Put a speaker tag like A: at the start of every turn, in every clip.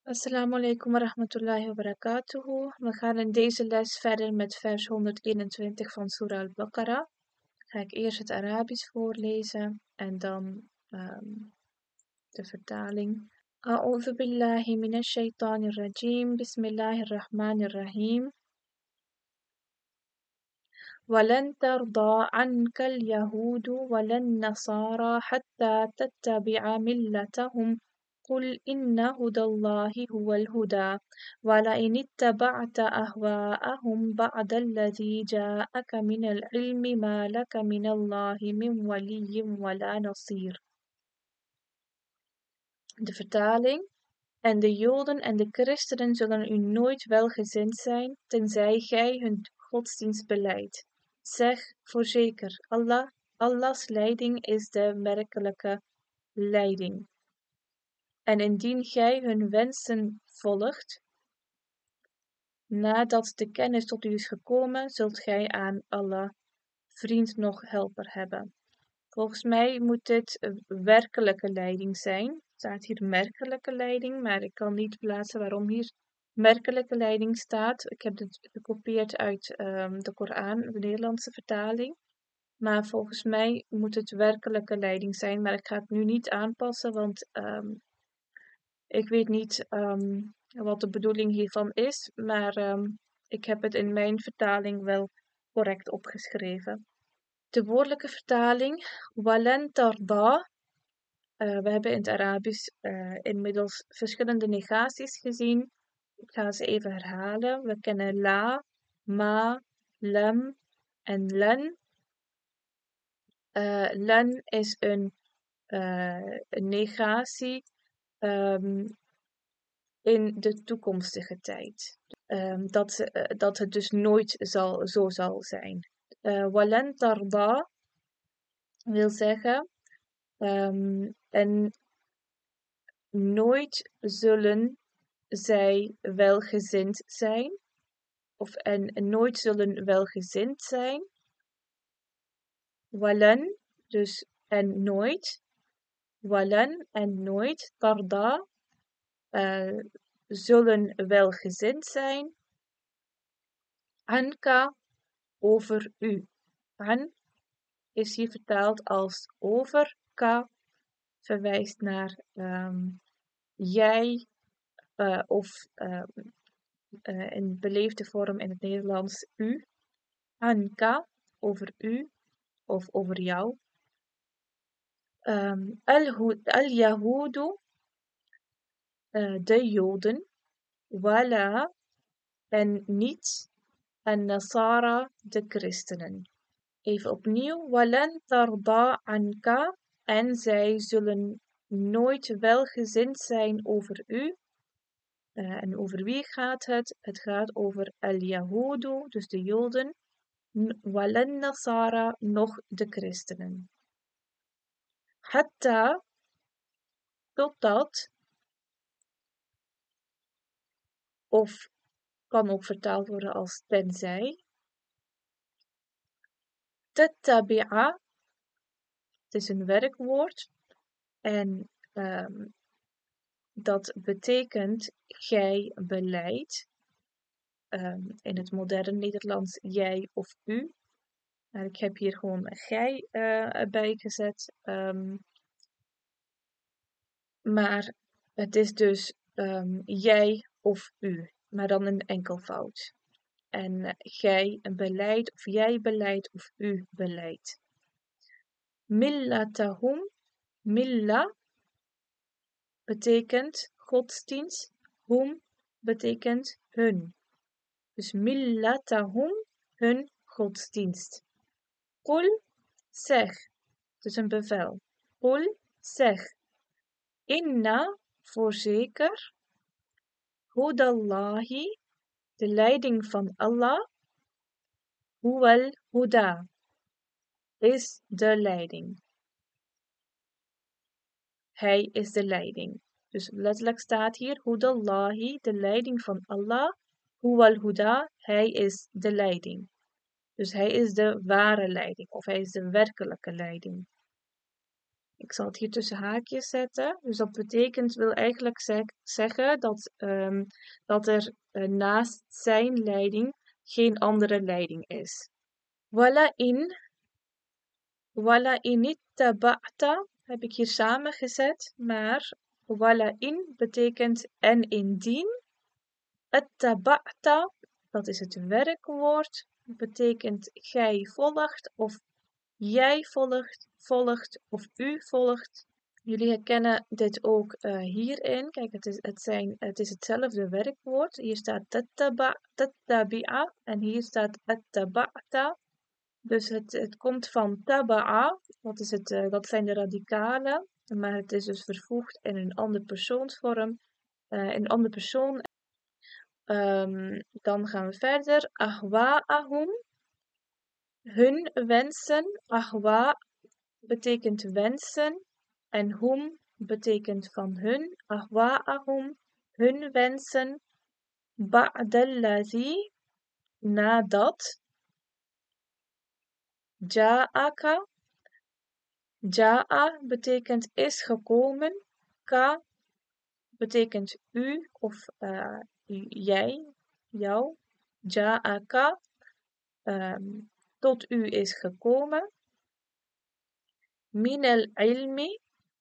A: Assalamu alaikum wa rahmatullahi wa barakatuhu. We gaan in deze les verder met vers 121 van Surah al-Baqarah. Ga ik eerst het Arabisch voorlezen en dan de vertaling. A'udhu billahi minash shaitanir rajim. Bismillahir rahmanir rahim. ولن ترضى عنك اليهود ولا النصارى حتى تتبع ملتهم قل إن هدى الله هو الهدى ولئن اتبعت أهواءهم بعد الذي جاءك من العلم ما لك من الله من ولي ولا نصير. De vertaling. En de Joden en de christenen zullen u nooit welgezind zijn, tenzij gij hun godsdienst beleidt. Zeg, voorzeker, Allahs leiding is de werkelijke leiding. En indien gij hun wensen volgt, nadat de kennis tot u is gekomen, zult gij aan Allah vriend nog helper hebben. Volgens mij moet dit werkelijke leiding zijn. Er staat hier merkelijke leiding, maar ik kan niet plaatsen waarom hier merkelijke leiding staat. Ik heb het gekopieerd uit de Koran, de Nederlandse vertaling. Maar volgens mij moet het werkelijke leiding zijn. Maar ik ga het nu niet aanpassen, want ik weet niet wat de bedoeling hiervan is. Maar ik heb het in mijn vertaling wel correct opgeschreven. De woordelijke vertaling, walan tarda. We hebben in het Arabisch inmiddels verschillende negaties gezien. Ik ga ze even herhalen. We kennen la, ma, lam en lan. Lan is een negatie in de toekomstige tijd. Dat het dus nooit zo zal zijn. Walan tarda wil zeggen en nooit zullen zij welgezind zijn en nooit zullen welgezind zijn. Walan, dus en nooit. Walan en nooit. Tarda, zullen welgezind zijn. Anka, over u. An is hier vertaald als over. Ka verwijst naar jij of in beleefde vorm in het Nederlands u. Anka, over u of over jou. Al-Yahudu, de Joden. Wala, en niet. En Nasara, de christenen. Even opnieuw. Walan tarda anka. En zij zullen nooit welgezind zijn over u. En over wie gaat het? Het gaat over al-Yahudu, dus de Joden. Walan Nasara, nog de christenen. Hatta, totdat, of kan ook vertaald worden als tenzij. Tattabi'a, het is een werkwoord en dat betekent gij beleidt. In het moderne Nederlands jij of u. Maar ik heb hier gewoon gij bijgezet. Maar het is dus jij of u, maar dan een enkelvoud. En gij beleidt of jij beleidt of u beleidt. Millatahum, milla betekent godsdienst, hum betekent hun. Dus millatahum, hun godsdienst. Qul, zeg, dus een bevel. Qul, zeg. Inna, voorzeker. Hudallahi, de leiding van Allah. Huwal huda, is de leiding. Hij is de leiding. Dus letterlijk staat hier, Hudallahi, de leiding van Allah. Huwal huda, hij is de leiding. Dus hij is de ware leiding, of hij is de werkelijke leiding. Ik zal het hier tussen haakjes zetten. Dus dat betekent, wil eigenlijk zeggen dat er naast zijn leiding geen andere leiding is. Wala in ittaba'ta heb ik hier samengezet, maar wala in betekent en indien. Attaba'ta, dat is het werkwoord, betekent gij volgt of jij volgt of u volgt. Jullie herkennen dit ook hierin. Kijk, het is hetzelfde werkwoord. Hier staat tattabi'a en hier staat attaba'ta. Dus het komt van taba'a, dat zijn de radicalen, maar het is dus vervoegd in een andere persoonsvorm, in een andere persoon. Dan gaan we verder. Ahwa'ahum, hun wensen. Ahwa betekent wensen en hum betekent van hun. Ahwa'ahum, hun wensen. Ba'dallazi, nadat. Ja'aka, ja'a betekent is gekomen. Ka betekent u of jij, jou. Ja'aka, tot u is gekomen. Min al-ilmi,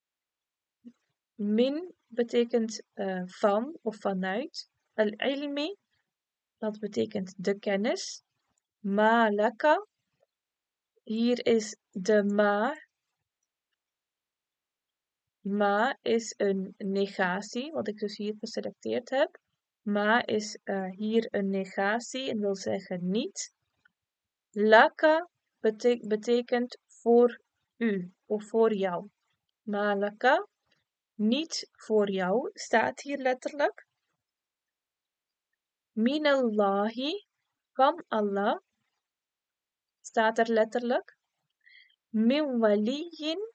A: min betekent van of vanuit. Al-ilmi, dat betekent de kennis. Ma laka, hier is de ma. Ma is een negatie, wat ik dus hier geselecteerd heb. Ma is hier een negatie en wil zeggen niet. Laka betekent voor u of voor jou. Ma laka, niet voor jou, staat hier letterlijk. Minallahi, van Allah, staat er letterlijk. Min waliyin,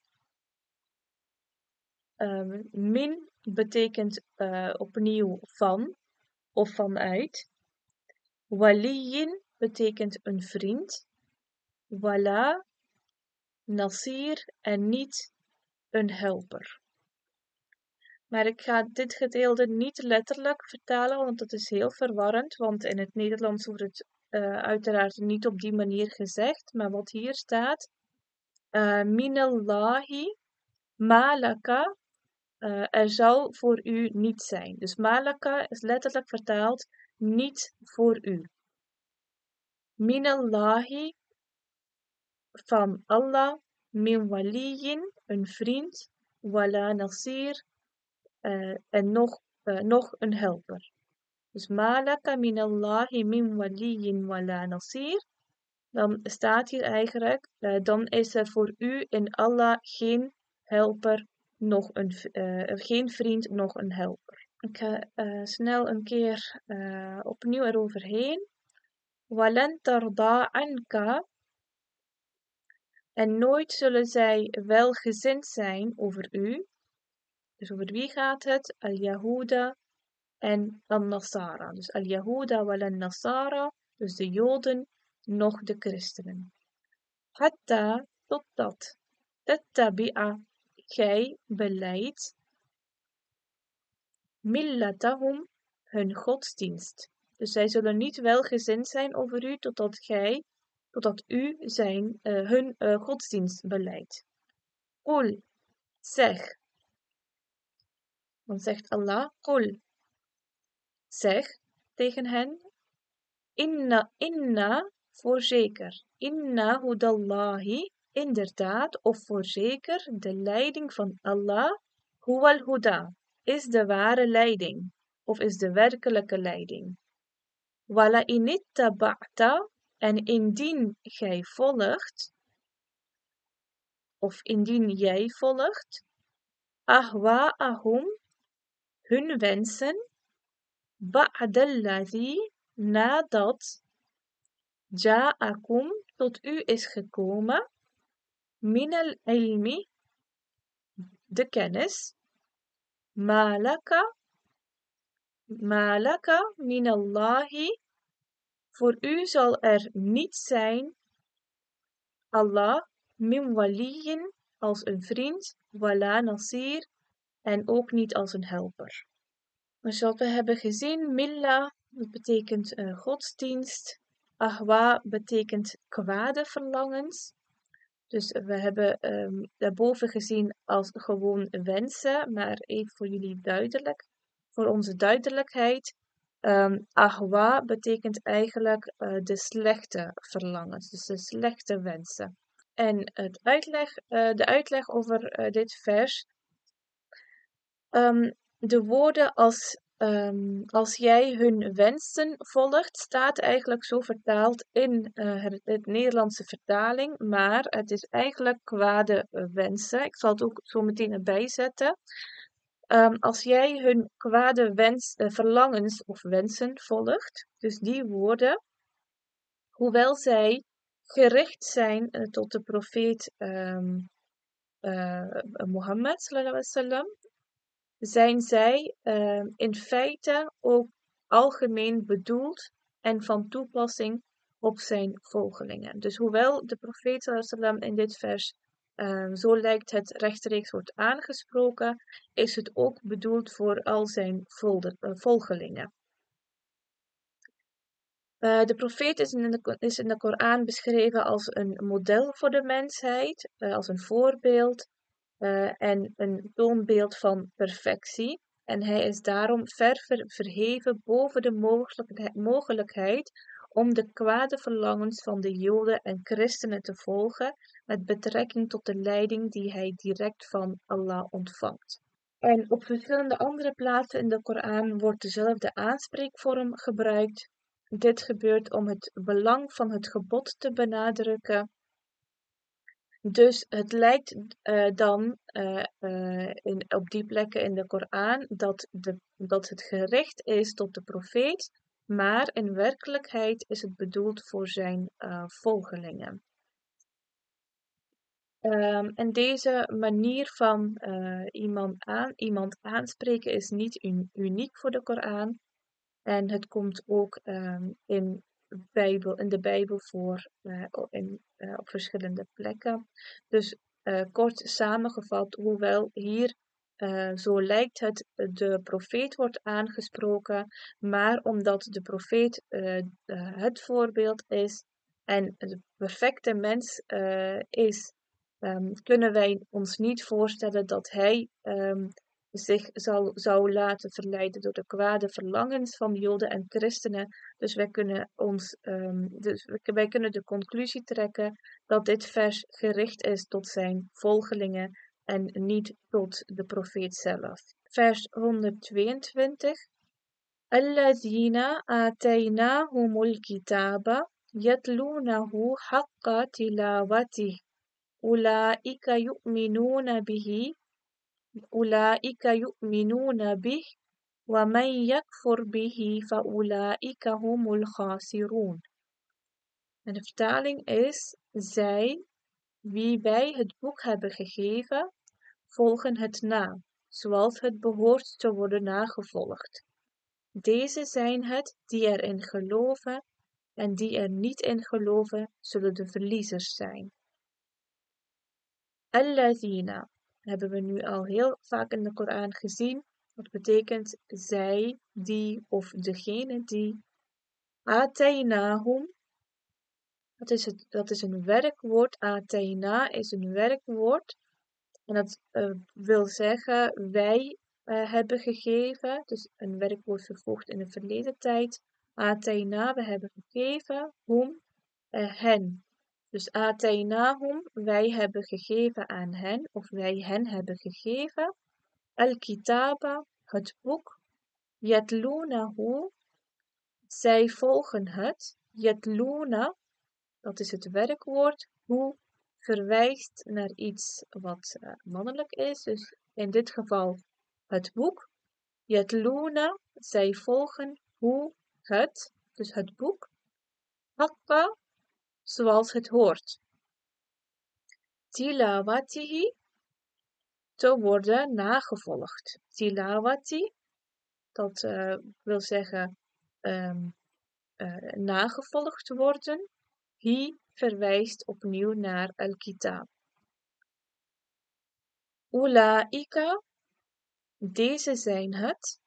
A: min betekent opnieuw van of vanuit. Waliyin betekent een vriend. Wala, nasir en niet een helper. Maar ik ga dit gedeelte niet letterlijk vertalen, want dat is heel verwarrend. Want in het Nederlands wordt het uiteraard niet op die manier gezegd. Maar wat hier staat, minallahi, malaka, er zal voor u niet zijn. Dus malaka is letterlijk vertaald niet voor u. Minallahi, van Allah, min waliyin, een vriend, wala nasir, en nog een helper. Dus malaka minallahi min waliyin wala nasir. Dan staat hier eigenlijk, dan is er voor u in Allah geen helper, geen vriend, nog een helper. Ik ga snel een keer opnieuw eroverheen. Walan tarda anka. En nooit zullen zij welgezind zijn over u. Dus over wie gaat het? Al-Yahuda en al-Nasara. Dus Al-Yahuda wal-Nasara, dus de Joden, nog de christenen. Hatta, totdat, tattabi'a, gij beleidt, millatahum, hun godsdienst. Dus zij zullen niet welgezind zijn over u, totdat u hun godsdienst beleidt. Qul, zeg. Dan zegt Allah, qul, zeg tegen hen, inna, voorzeker, inna hudallahi, inderdaad of voorzeker, de leiding van Allah, huwal huda, is de ware leiding, of is de werkelijke leiding. Wala inittaba'ta, en indien gij volgt, of indien jij volgt, ahwa'ahum, hun wensen, ba'dallazi, nadat, ja'akum, tot u is gekomen, minal ilmi, de kennis, malaka minallahi, voor u zal er niet zijn, Allah, min waliyin, als een vriend, wala nasir, en ook niet als een helper. Dus wat we hebben gezien, milla, dat betekent godsdienst. Ahwa betekent kwade verlangens. Dus we hebben daarboven gezien als gewoon wensen, maar even voor jullie duidelijk, voor onze duidelijkheid. Ahwa betekent eigenlijk de slechte verlangens, dus de slechte wensen. En de uitleg over dit vers. De woorden als jij hun wensen volgt, staat eigenlijk zo vertaald in het Nederlandse vertaling, maar het is eigenlijk kwade wensen. Ik zal het ook zo meteen erbij zetten. Als jij hun kwade verlangens of wensen volgt, dus die woorden, hoewel zij gericht zijn tot de profeet Mohammed sallallahu alaihi wasallam, zijn zij in feite ook algemeen bedoeld en van toepassing op zijn volgelingen. Dus hoewel de profeet sallam in dit vers zo lijkt het rechtstreeks wordt aangesproken, is het ook bedoeld voor al zijn volgelingen. De profeet is in de Koran beschreven als een model voor de mensheid, als een voorbeeld en een toonbeeld van perfectie. En hij is daarom verheven boven de mogelijkheid om de kwade verlangens van de Joden en christenen te volgen met betrekking tot de leiding die hij direct van Allah ontvangt. En op verschillende andere plaatsen in de Koran wordt dezelfde aanspreekvorm gebruikt. Dit gebeurt om het belang van het gebod te benadrukken. Dus het lijkt dan op die plekken in de Koran dat het gericht is tot de profeet, maar in werkelijkheid is het bedoeld voor zijn volgelingen. En deze manier van iemand aanspreken is niet uniek voor de Koran. En het komt ook in de Bijbel voor op verschillende plekken. Dus kort samengevat, hoewel hier zo lijkt de profeet wordt aangesproken, maar omdat de profeet het voorbeeld is en de perfecte mens is, kunnen wij ons niet voorstellen dat hij zich zou laten verleiden door de kwade verlangens van Joden en christenen. Dus wij kunnen de conclusie trekken dat dit vers gericht is tot zijn volgelingen en niet tot de profeet zelf. Vers 122. Alladhina ataynahumul kitaba yatlunahu haqqa tilawatih. Ulaika yu'minuna bihi أولئك يؤمنون به ومن يكفر به فأولئك هم الخاسرون. En de vertaling is: zij, wie wij het boek hebben gegeven, volgen het na, zoals het behoort te worden nagevolgd. Deze zijn het die erin geloven, en die er niet in geloven, zullen de verliezers zijn. Alladhina hebben we nu al heel vaak in de Koran gezien. Dat betekent zij, die of degene die. Ataynahum, dat is een werkwoord. Atayna is een werkwoord. En dat wil zeggen wij hebben gegeven. Dus een werkwoord vervoegd in de verleden tijd. Atayna, we hebben gegeven. Hum, hen. Dus ataynahum, wij hebben gegeven aan hen, of wij hen hebben gegeven. Al-kitaba, het boek. Yatlunahu, zij volgen het. Yatluna, dat is het werkwoord. Hoe verwijst naar iets wat mannelijk is. Dus in dit geval het boek. Yatluna, zij volgen hoe het, dus het boek. Haqqa, zoals het hoort. Tilawatihi, te worden nagevolgd. Tilawati, dat wil zeggen nagevolgd worden. Hi verwijst opnieuw naar al-kitab. Ulaika, deze zijn het.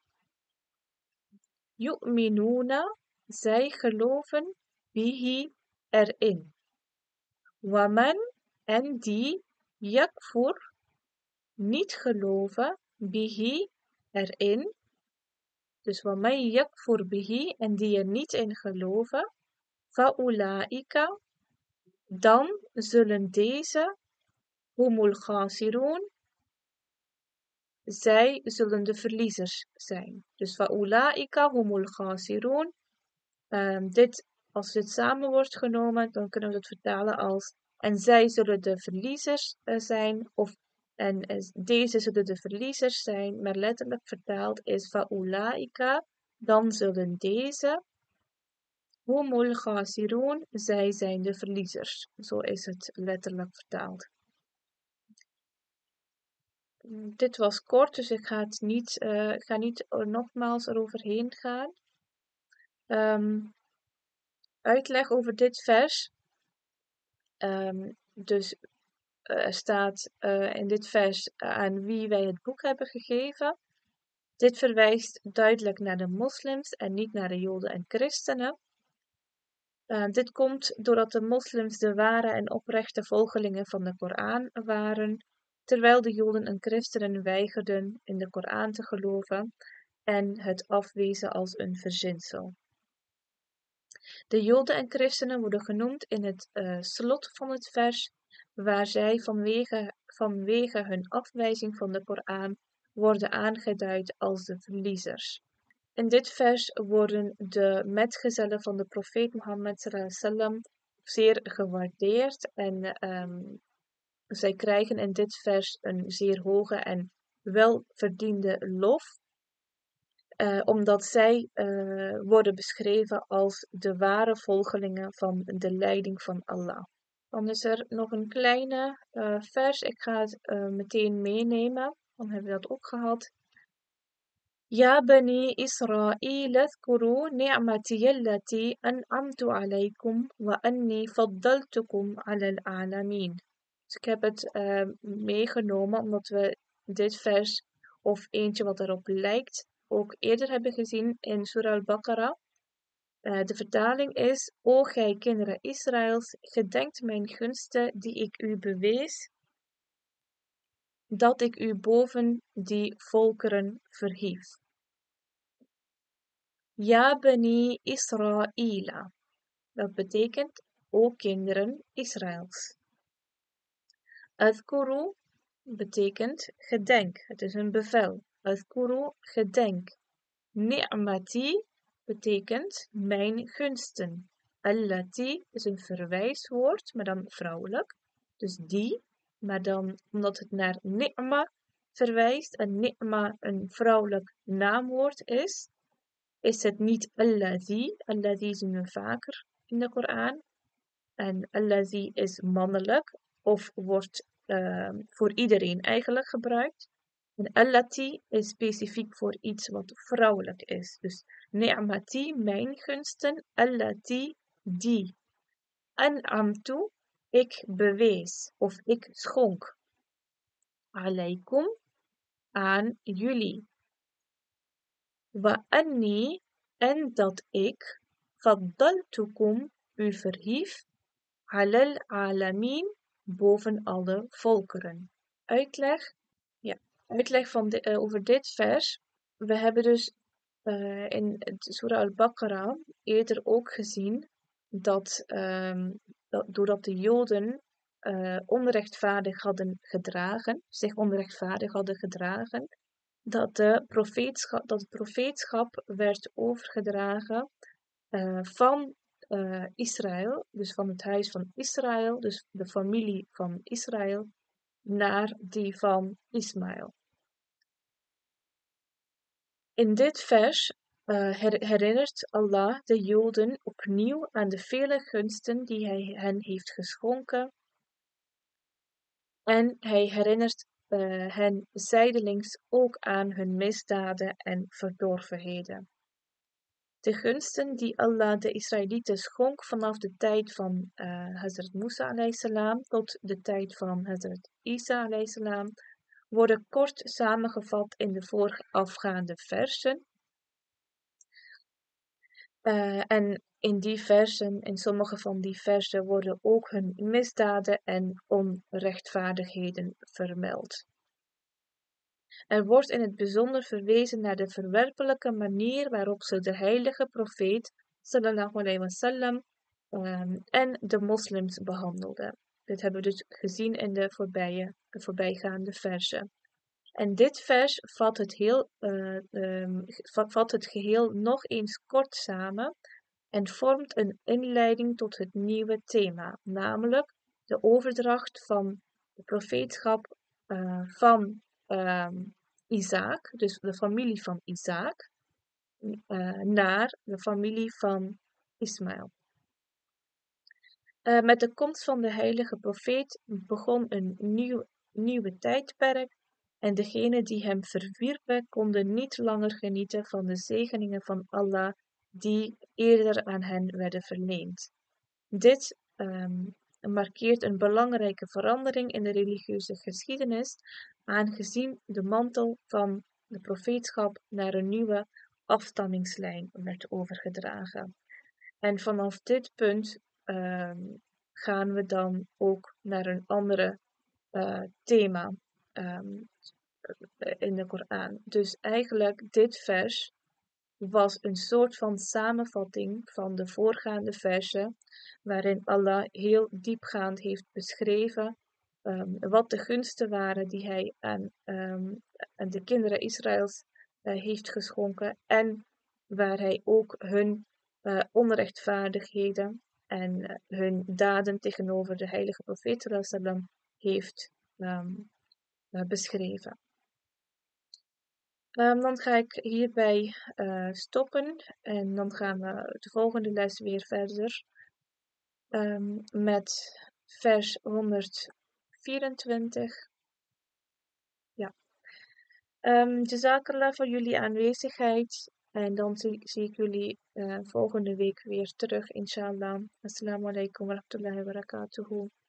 A: Yu'minuna, zij geloven. Bihi, erin. Waman, en die. Yakfur, niet geloven. Bihi, erin. Dus waman yakfur bihi, en die er niet in geloven. Fa'ulaika, dan zullen deze. Humul khasirun, zij zullen de verliezers zijn. Dus fa'ulaika humul khasirun. Als dit samen wordt genomen, dan kunnen we het vertalen als en zij zullen de verliezers zijn, of deze zullen de verliezers zijn, maar letterlijk vertaald is fa'ulaika, dan zullen deze, humul khasirun, zij zijn de verliezers. Zo is het letterlijk vertaald. Dit was kort, dus ik ga niet nogmaals eroverheen gaan. Uitleg over dit vers. Dus er staat in dit vers aan wie wij het boek hebben gegeven. Dit verwijst duidelijk naar de moslims en niet naar de joden en christenen. Dit komt doordat de moslims de ware en oprechte volgelingen van de Koran waren, terwijl de joden en christenen weigerden in de Koran te geloven en het afwezen als een verzinsel. De joden en christenen worden genoemd in het slot van het vers, waar zij vanwege hun afwijzing van de Koran worden aangeduid als de verliezers. In dit vers worden de metgezellen van de profeet Mohammed sallam zeer gewaardeerd en zij krijgen in dit vers een zeer hoge en welverdiende lof, omdat zij worden beschreven als de ware volgelingen van de leiding van Allah. Dan is er nog een kleine vers, ik ga het meteen meenemen, dan hebben we dat ook gehad. يا بني إسرائيل اذكروا نعمتي التي أنعمت عليكم وأني فضلتكم على العالمين. Dus ik heb het meegenomen omdat we dit vers of eentje wat erop lijkt ook eerder hebben gezien in Surah Al-Baqarah. De vertaling is: O gij kinderen Israëls, gedenkt mijn gunsten die ik u bewees, dat ik u boven die volkeren verhief. Ja bani Israëla. Dat betekent, o kinderen Israëls. Adhkuru betekent gedenk. Het is een bevel. Adhkuru, gedenk. Ni'mati betekent mijn gunsten. Allati is een verwijswoord, maar dan vrouwelijk. Dus die, maar dan omdat het naar ni'ma verwijst en ni'ma een vrouwelijk naamwoord is het niet allazi. Allazi zien we vaker in de Koran. En allazi is mannelijk of wordt voor iedereen eigenlijk gebruikt. En allati is specifiek voor iets wat vrouwelijk is. Dus ni'mati, mijn gunsten, allati, die. An'amtu, ik bewees of ik schonk. Alaykum, aan jullie. Wa anni, en dat ik, faddaltukum, u verhief, alal alamin, boven alle volkeren. Uitleg over dit vers. We hebben dus in het Surah Al-Baqarah eerder ook gezien dat doordat de Joden zich onrechtvaardig hadden gedragen, dat het profeetschap werd overgedragen van Israël, dus van het huis van Israël, dus de familie van Israël, naar die van Ismaël. In dit vers herinnert Allah de Joden opnieuw aan de vele gunsten die hij hen heeft geschonken en hij herinnert hen zijdelings ook aan hun misdaden en verdorvenheden. De gunsten die Allah de Israëlieten schonk vanaf de tijd van Hazrat Musa a.s. tot de tijd van Hazrat Isa a.s. worden kort samengevat in de voorafgaande versen. En in sommige van die versen worden ook hun misdaden en onrechtvaardigheden vermeld. Er wordt in het bijzonder verwezen naar de verwerpelijke manier waarop ze de heilige profeet sallallahu alayhi wasallam en de moslims behandelden. Dit hebben we dus gezien in de voorbijgaande versen. En dit vers vat het geheel nog eens kort samen en vormt een inleiding tot het nieuwe thema, namelijk de overdracht van de profeetschap van Isaac, dus de familie van Isaac, naar de familie van Ismaël. Met de komst van de heilige profeet begon een nieuwe tijdperk en degenen die hem verwierpen konden niet langer genieten van de zegeningen van Allah die eerder aan hen werden verleend. Dit markeert een belangrijke verandering in de religieuze geschiedenis, aangezien de mantel van de profeetschap naar een nieuwe afstammingslijn werd overgedragen. En vanaf dit punt gaan we dan ook naar een andere thema in de Koran. Dus eigenlijk dit vers was een soort van samenvatting van de voorgaande versen, waarin Allah heel diepgaand heeft beschreven wat de gunsten waren die hij aan de kinderen Israëls heeft geschonken en waar hij ook hun onrechtvaardigheden en hun daden tegenover de heilige profeet sallam heeft beschreven. Dan ga ik hierbij stoppen en dan gaan we de volgende les weer verder met vers 124. Ja. Jazakallah voor jullie aanwezigheid en dan zie ik jullie volgende week weer terug, inshallah. Assalamu alaikum wa rahmatullahi wa barakatuhu.